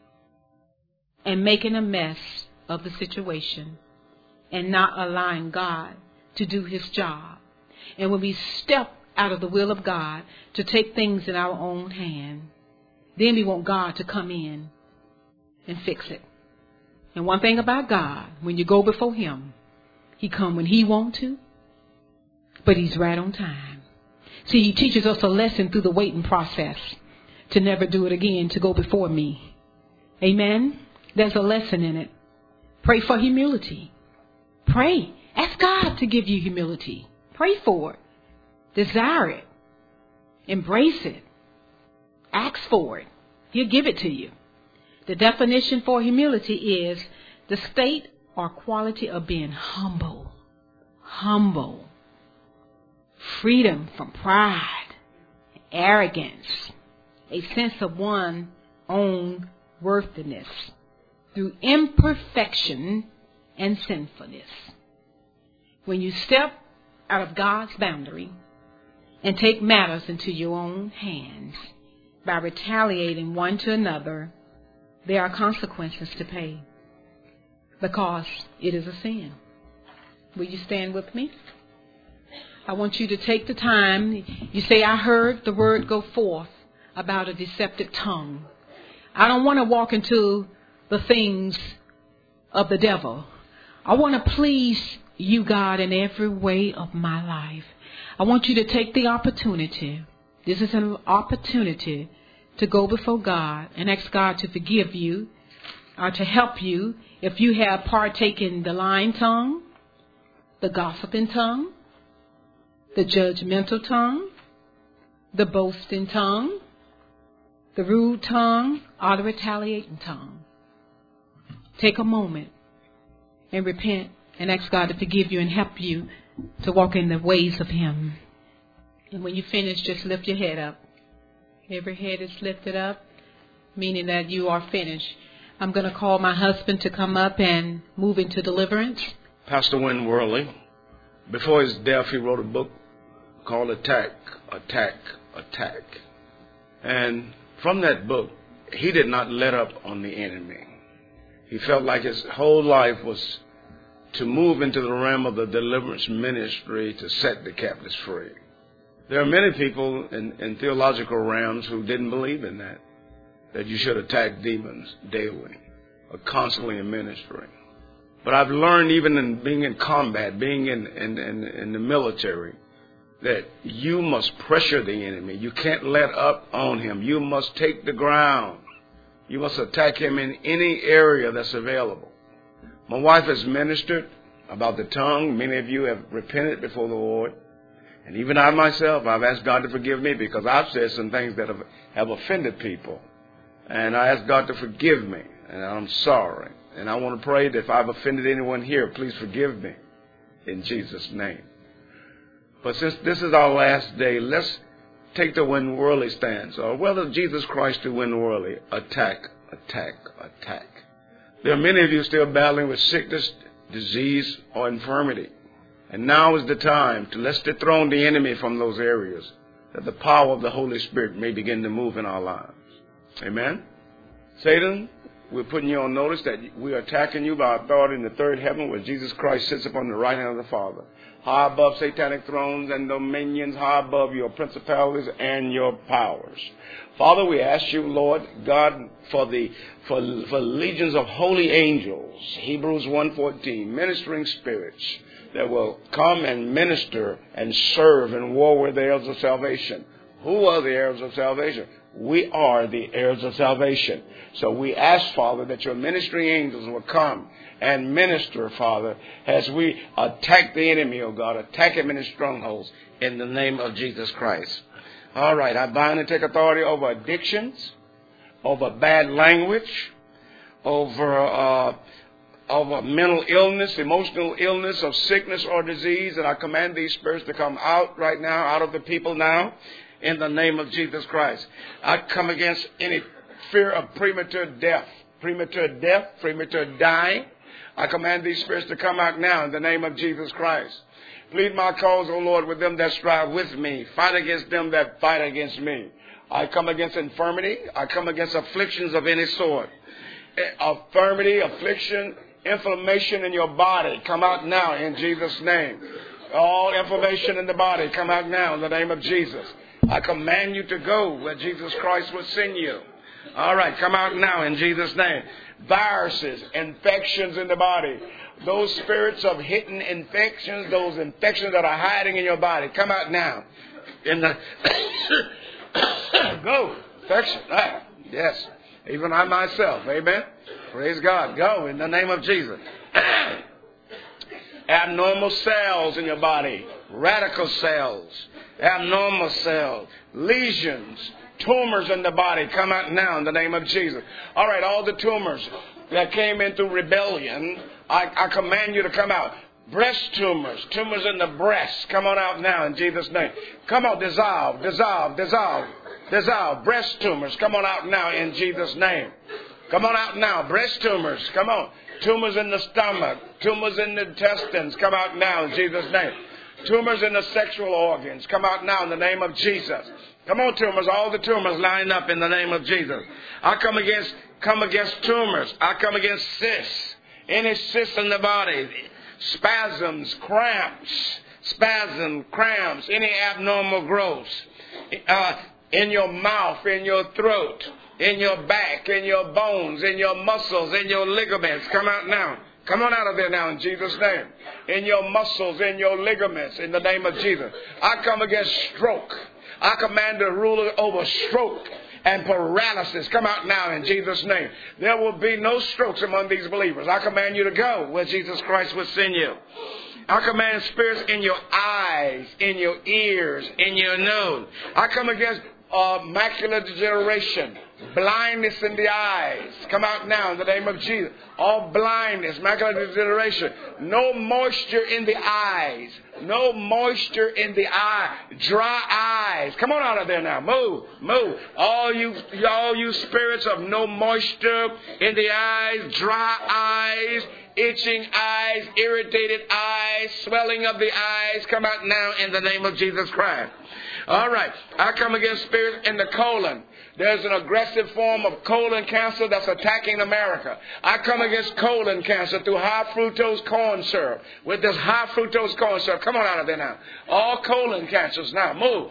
and making a mess of the situation and not allowing God to do his job. And when we step out of the will of God to take things in our own hand, then we want God to come in and fix it. And one thing about God, when you go before him, he come when he want to, but he's right on time. See, he teaches us a lesson through the waiting process to never do it again, to go before me. Amen? There's a lesson in it. Pray for humility. Pray. Ask God to give you humility. Pray for it. Desire it. Embrace it. Ask for it. He'll give it to you. The definition for humility is the state or quality of being humble. Humble. Freedom from pride, arrogance, a sense of one's own worthiness through imperfection and sinfulness. When you step out of God's boundary and take matters into your own hands by retaliating one to another, there are consequences to pay because it is a sin. Will you stand with me? I want you to take the time. You say, I heard the word go forth about a deceptive tongue. I don't want to walk into the things of the devil. I want to please you, God, in every way of my life. I want you to take the opportunity. This is an opportunity to go before God and ask God to forgive you or to help you if you have partaken the lying tongue, the gossiping tongue, the judgmental tongue, the boasting tongue, the rude tongue, or the retaliating tongue. Take a moment and repent and ask God to forgive you and help you to walk in the ways of Him. And when you finish, just lift your head up. Every head is lifted up, meaning that you are finished. I'm going to call my husband to come up and move into deliverance. Pastor Win Worley, before his death, he wrote a book called Attack, Attack, Attack. And from that book, he did not let up on the enemy. He felt like his whole life was to move into the realm of the deliverance ministry to set the captives free. There are many people in, in theological realms who didn't believe in that, that you should attack demons daily or constantly in ministry. But I've learned even in being in combat, being in, in, in, in the military, that you must pressure the enemy. You can't let up on him. You must take the ground. You must attack him in any area that's available. My wife has ministered about the tongue. Many of you have repented before the Lord. And even I myself, I've asked God to forgive me because I've said some things that have, have offended people. And I ask God to forgive me. And I'm sorry. And I want to pray that if I've offended anyone here, please forgive me in Jesus' name. But since this is our last day, let's take the win worldly stance. Or whether Jesus Christ to win worldly. Attack, attack, attack. There are many of you still battling with sickness, disease, or infirmity. And now is the time to let's dethrone the enemy from those areas, that the power of the Holy Spirit may begin to move in our lives. Amen? Satan, we're putting you on notice that we are attacking you by authority in the third heaven where Jesus Christ sits upon the right hand of the Father. High above satanic thrones and dominions, high above your principalities and your powers. Father, we ask you, Lord God, for the for, for legions of holy angels, Hebrews one fourteen, ministering spirits that will come and minister and serve and war with the heirs of salvation. Who are the heirs of salvation? We are the heirs of salvation. So we ask, Father, that your ministering angels will come and minister, Father, as we attack the enemy, oh God, attack him in his strongholds in the name of Jesus Christ. All right, I bind and take authority over addictions, over bad language, over uh, over mental illness, emotional illness, of sickness or disease, and I command these spirits to come out right now, out of the people now, in the name of Jesus Christ. I come against any fear of premature death, premature death, premature dying. I command these spirits to come out now in the name of Jesus Christ. Plead my cause, O Lord, with them that strive with me. Fight against them that fight against me. I come against infirmity. I come against afflictions of any sort. Infirmity, affliction, inflammation in your body, come out now in Jesus' name. All inflammation in the body, come out now in the name of Jesus. I command you to go where Jesus Christ will send you. All right, come out now in Jesus' name. Viruses, infections in the body, those spirits of hidden infections, those infections that are hiding in your body, come out now. In the go, infection. Ah, yes, even I myself. Amen. Praise God. Go in the name of Jesus. Abnormal cells in your body, radical cells, abnormal cells, lesions, tumors in the body, come out now in the name of Jesus. All right, all the tumors that came in through rebellion, I, I command you to come out. Breast tumors, tumors in the breast, come on out now in Jesus' name. Come on, dissolve, dissolve, dissolve, dissolve. Breast tumors, come on out now in Jesus' name. Come on out now. Breast tumors, come on. Tumors in the stomach, tumors in the intestines, come out now in Jesus' name. Tumors in the sexual organs, come out now in the name of Jesus. Come on, tumors, all the tumors line up in the name of Jesus. I come against, come against tumors. I come against cysts, any cysts in the body. Spasms, cramps, spasms, cramps, any abnormal growths uh, in your mouth, in your throat, in your back, in your bones, in your muscles, in your ligaments. Come out now. Come on out of there now in Jesus' name. In your muscles, in your ligaments, in the name of Jesus. I come against stroke. I command the ruler over stroke and paralysis. Come out now in Jesus' name. There will be no strokes among these believers. I command you to go where Jesus Christ will send you. I command spirits in your eyes, in your ears, in your nose. I come against uh, macular degeneration, blindness in the eyes. Come out now in the name of Jesus. All blindness, macular degeneration. No moisture in the eyes. No moisture in the eye. Dry eyes. Come on out of there now. Move. Move. All you, all you spirits of no moisture in the eyes, dry eyes, itching eyes, irritated eyes, swelling of the eyes, come out now in the name of Jesus Christ. All right. I come against spirits in the colon. There's an aggressive form of colon cancer that's attacking America. I come against colon cancer through high fructose corn syrup. With this high fructose corn syrup. Come on out of there now. All colon cancers now. Move.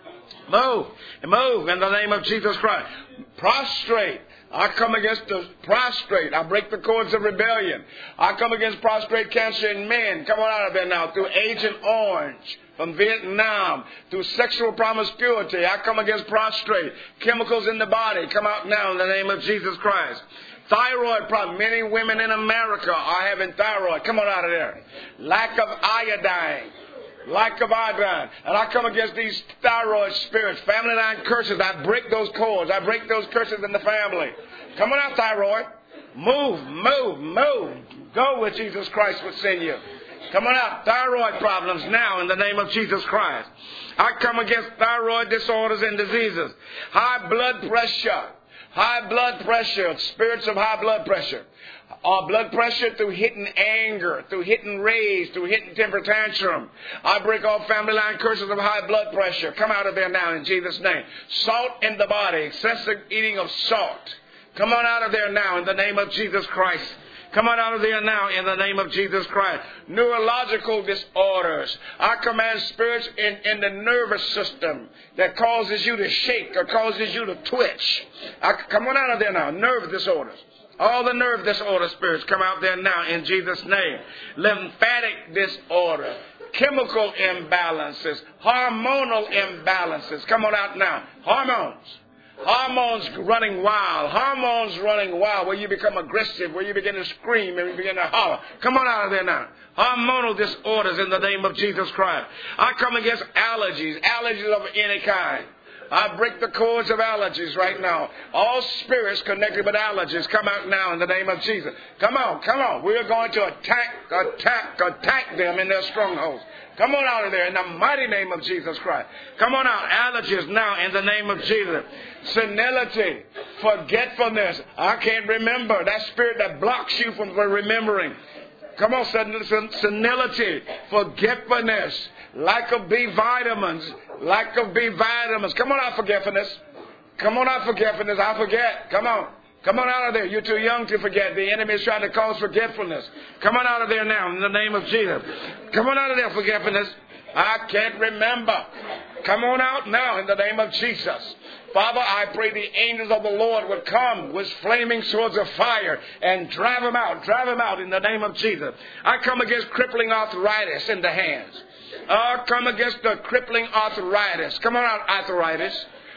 Move. Move in the name of Jesus Christ. Prostrate. I come against the prostrate. I break the cords of rebellion. I come against prostrate cancer in men. Come on out of there now. Through Agent Orange from Vietnam. Through sexual promiscuity. I come against prostrate. Chemicals in the body. Come out now in the name of Jesus Christ. Thyroid problem. Many women in America are having thyroid. Come on out of there. Lack of iodine. Lack of iodine. And I come against these thyroid spirits, family line curses. I break those cords. I break those curses in the family. Come on out, thyroid. Move, move, move. Go where Jesus Christ would send you. Come on out. Thyroid problems now in the name of Jesus Christ. I come against thyroid disorders and diseases. High blood pressure. High blood pressure. Spirits of high blood pressure. Our blood pressure through hitting anger, through hitting rage, through hitting temper tantrum. I break all family line curses of high blood pressure. Come out of there now in Jesus' name. Salt in the body, excessive eating of salt. Come on out of there now in the name of Jesus Christ. Come on out of there now in the name of Jesus Christ. Neurological disorders. I command spirits in, in the nervous system that causes you to shake or causes you to twitch. I, come on out of there now. Nerve disorders. All the nerve disorder spirits come out there now in Jesus' name. Lymphatic disorder. Chemical imbalances. Hormonal imbalances. Come on out now. Hormones. Hormones running wild. Hormones running wild where you become aggressive, where you begin to scream and you begin to holler. Come on out of there now. Hormonal disorders in the name of Jesus Christ. I come against allergies. Allergies of any kind. I break the cords of allergies right now. All spirits connected with allergies come out now in the name of Jesus. Come on, come on. We're going to attack, attack, attack them in their strongholds. Come on out of there in the mighty name of Jesus Christ. Come on out. Allergies now in the name of Jesus. Senility, forgetfulness. I can't remember. That spirit that blocks you from remembering. Come on, senility, forgetfulness, lack of B vitamins, lack of B vitamins. Come on out, forgetfulness. Come on out, forgetfulness. I forget. Come on. Come on out of there. You're too young to forget. The enemy is trying to cause forgetfulness. Come on out of there now in the name of Jesus. Come on out of there, forgetfulness. I can't remember. Come on out now in the name of Jesus. Father, I pray the angels of the Lord would come with flaming swords of fire and drive them out. Drive them out in the name of Jesus. I come against crippling arthritis in the hands. I come against the crippling arthritis. Come on out, arthritis.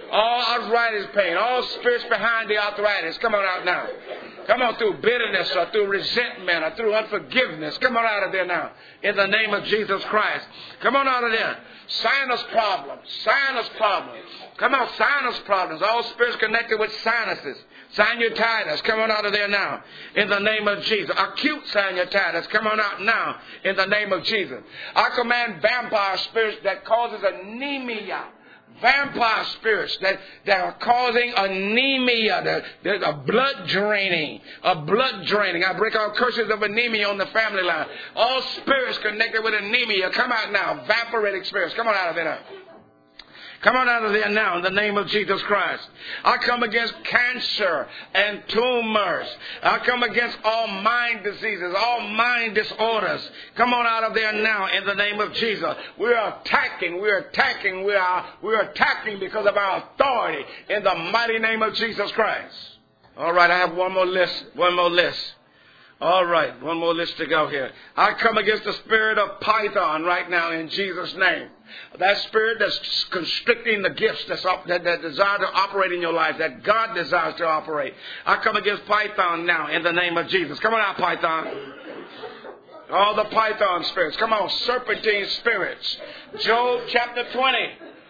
All arthritis pain, all spirits behind the arthritis, come on out now. Come on, through bitterness or through resentment or through unforgiveness. Come on out of there now. In the name of Jesus Christ. Come on out of there. Sinus problems. Sinus problems. Come on, sinus problems. All spirits connected with sinuses. Sinusitis. Come on out of there now. In the name of Jesus. Acute sinusitis. Come on out now. In the name of Jesus. I command vampire spirits that causes anemia. Vampire spirits that, that are causing anemia, that, there's a blood draining, a blood draining. I break all curses of anemia on the family line. All spirits connected with anemia, come out now. Vampiric spirits, come on out of there now. Come on out of there now in the name of Jesus Christ. I come against cancer and tumors. I come against all mind diseases, all mind disorders. Come on out of there now in the name of Jesus. We are attacking, we are attacking, we are, we are attacking because of our authority in the mighty name of Jesus Christ. All right, I have one more list, one more list. All right, one more list to go here. I come against the spirit of Python right now in Jesus' name. That spirit that's constricting the gifts that's up, that, that desire to operate in your life, that God desires to operate. I come against Python now in the name of Jesus. Come on out, Python. All the Python spirits. Come on, serpentine spirits. Job chapter twenty.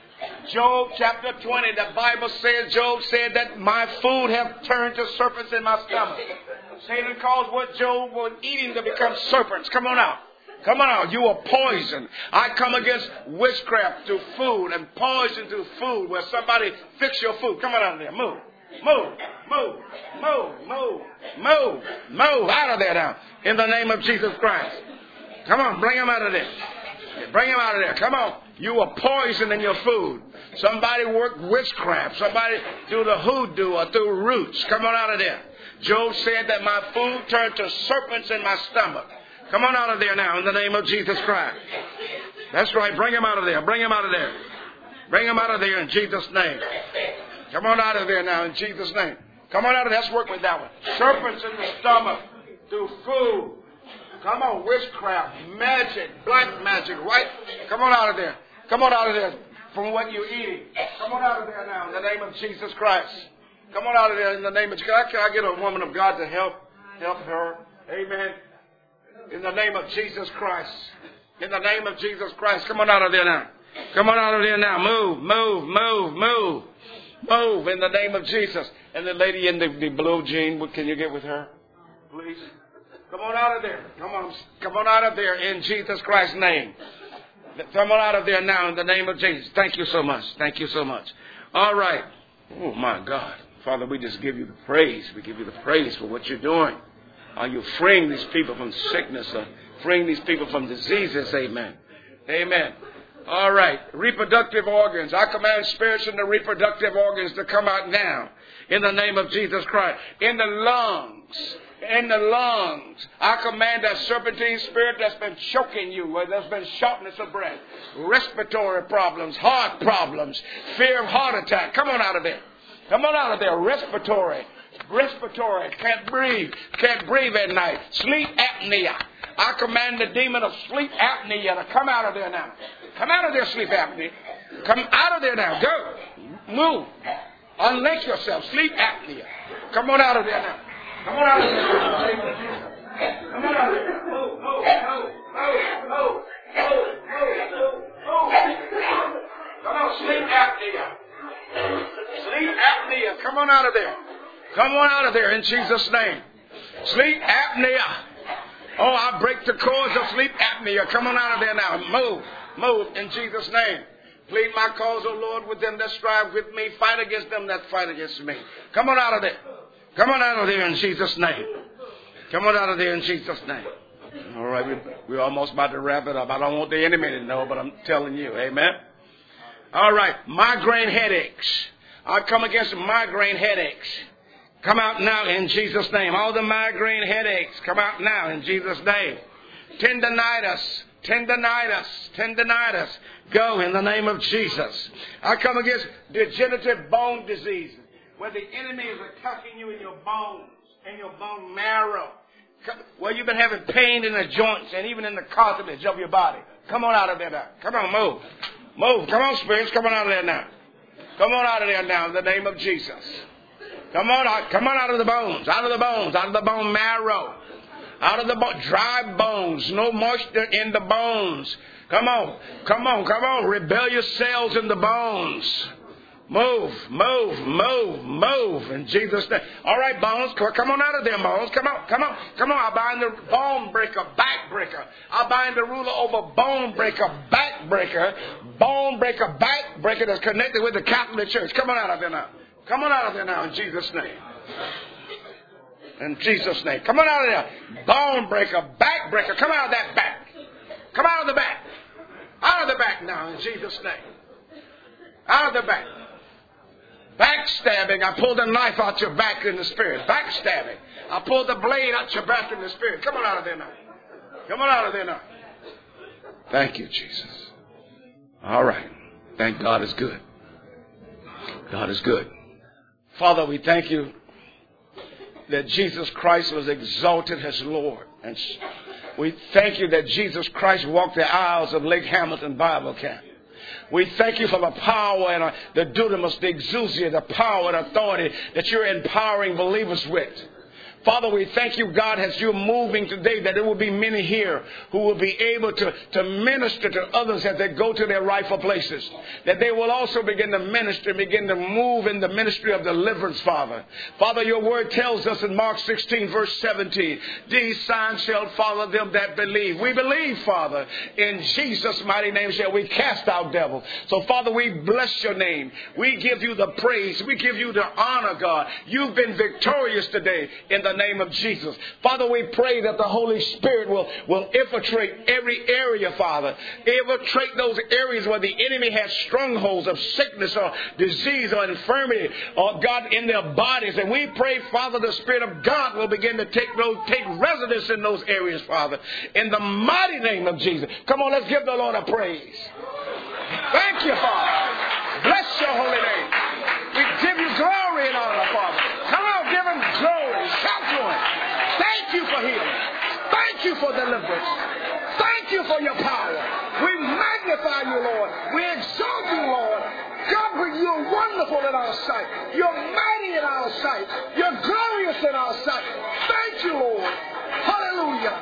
Job chapter twenty. The Bible says, Job said that my food have turned to serpents in my stomach. Satan caused what Job was eating to become serpents. Come on out. Come on out. You are poison. I come against witchcraft through food and poison through food where somebody fix your food. Come on out of there. Move. Move. Move. Move. Move. Move. Move. Out of there now. In the name of Jesus Christ. Come on. Bring him out of there. Bring him out of there. Come on. You are poison in your food. Somebody worked witchcraft. Somebody do the hoodoo or through roots. Come on out of there. Job said that my food turned to serpents in my stomach. Come on out of there now in the name of Jesus Christ. That's right. Bring him out of there. Bring him out of there. Bring him out of there in Jesus' name. Come on out of there now in Jesus' name. Come on out of there. Let's work with that one. Serpents in the stomach through food. Come on, witchcraft, magic, black magic, right? Come on out of there. Come on out of there from what you're eating. Come on out of there now in the name of Jesus Christ. Come on out of there in the name of Jesus. Can I get a woman of God to help help her? Amen. In the name of Jesus Christ. In the name of Jesus Christ. Come on out of there now. Come on out of there now. Move, move, move, move. Move in the name of Jesus. And the lady in the, the blue jean, what can you get with her? Please. Come on out of there. Come on. Come on out of there in Jesus Christ's name. Come on out of there now in the name of Jesus. Thank you so much. Thank you so much. All right. Oh, my God. Father, we just give you the praise. We give you the praise for what you're doing. Are you freeing these people from sickness or freeing these people from diseases? Amen. Amen. All right. Reproductive organs. I command spirits in the reproductive organs to come out now in the name of Jesus Christ. In the lungs. In the lungs. I command that serpentine spirit that's been choking you, where there's been shortness of breath, respiratory problems, heart problems, fear of heart attack. Come on out of there. Come on out of there. Respiratory. Respiratory. Can't breathe. Can't breathe at night. Sleep apnea. I command the demon of sleep apnea to come out of there now. Come out of there, sleep apnea. Come out of there now. Go. Move. Unlink yourself. Sleep apnea. Come on out of there now. Come on out of there. Come on out of there. Move, move, move, move, move, move, move, move. Come on, sleep apnea. Sleep apnea. Come on out of there. Come on out of there in Jesus' name. Sleep apnea. Oh, I break the cords of sleep apnea. Come on out of there now. Move. Move in Jesus' name. Plead my cause, O Lord, with them that strive with me. Fight against them that fight against me. Come on out of there. Come on out of there in Jesus' name. Come on out of there in Jesus' name. All right, we, we're almost about to wrap it up. I don't want the enemy to know, but I'm telling you. Amen. All right, migraine headaches. I come against migraine headaches. Come out now in Jesus' name. All the migraine headaches, come out now in Jesus' name. Tendinitis, tendinitis, tendinitis, go in the name of Jesus. I come against degenerative bone disease, where the enemy is attacking you in your bones, in your bone marrow, where you've been having pain in the joints and even in the cartilage of your body. Come on out of there now. Come on, move. Move. Come on, spirits. Come on out of there now. Come on out of there now in the name of Jesus. Come on out. Come on out of the bones. Out of the bones. Out of the bone marrow. Out of the bo- dry bones. No moisture in the bones. Come on. Come on. Come on. Rebellious cells in the bones. Move, move, move, move in Jesus' name. All right, bones, come on out of there, bones. Come on, come on, come on. I bind the bone breaker, back breaker. I bind the ruler over bone breaker, back breaker, bone breaker, back breaker that's connected with the Catholic Church. Come on out of there now. Come on out of there now in Jesus' name. In Jesus' name. Come on out of there. Bone breaker, back breaker. Come out of that back. Come out of the back. Out of the back now in Jesus' name. Out of the back. Backstabbing, I pulled the knife out your back in the spirit. Backstabbing, I pulled the blade out your back in the spirit. Come on out of there now. Come on out of there now. Thank you, Jesus. All right. Thank God is good. God is good. Father, we thank you that Jesus Christ was exalted as Lord. And we thank you that Jesus Christ walked the aisles of Lake Hamilton Bible Camp. We thank you for the power and uh, the dunamis, the exousia, the power and authority that you're empowering believers with. Father, we thank you, God, as you're moving today, that there will be many here who will be able to, to minister to others as they go to their rightful places. That they will also begin to minister, begin to move in the ministry of deliverance, Father. Father, your word tells us in Mark sixteen, verse seventeen, these signs shall follow them that believe. We believe, Father, in Jesus' mighty name shall we cast out devils. So, Father, we bless your name. We give you the praise. We give you the honor, God. You've been victorious today in the name of Jesus. Father, we pray that the Holy Spirit will, will infiltrate every area, Father. Infiltrate those areas where the enemy has strongholds of sickness or disease or infirmity, or God, in their bodies. And we pray, Father, the Spirit of God will begin to take those, take residence in those areas, Father, in the mighty name of Jesus. Come on, let's give the Lord a praise. Thank you, Father. Bless your holy name. We give you glory and honor, Father. Come on, give him glory. Shout to him. Thank you for healing. Thank you for deliverance. Thank you for your power. We magnify you, Lord. We exalt you, Lord. God, you're wonderful in our sight. You're mighty in our sight. You're glorious in our sight. Thank you, Lord. Hallelujah.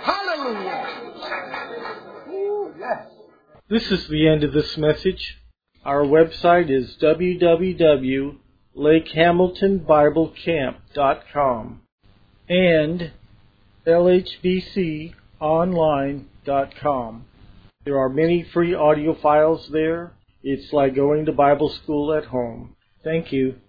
Hallelujah. Ooh, yes. This is the end of this message. Our website is w w w dot lake hamilton bible camp dot com and l h b c online dot com. There are many free audio files there. It's like going to Bible school at home. Thank you.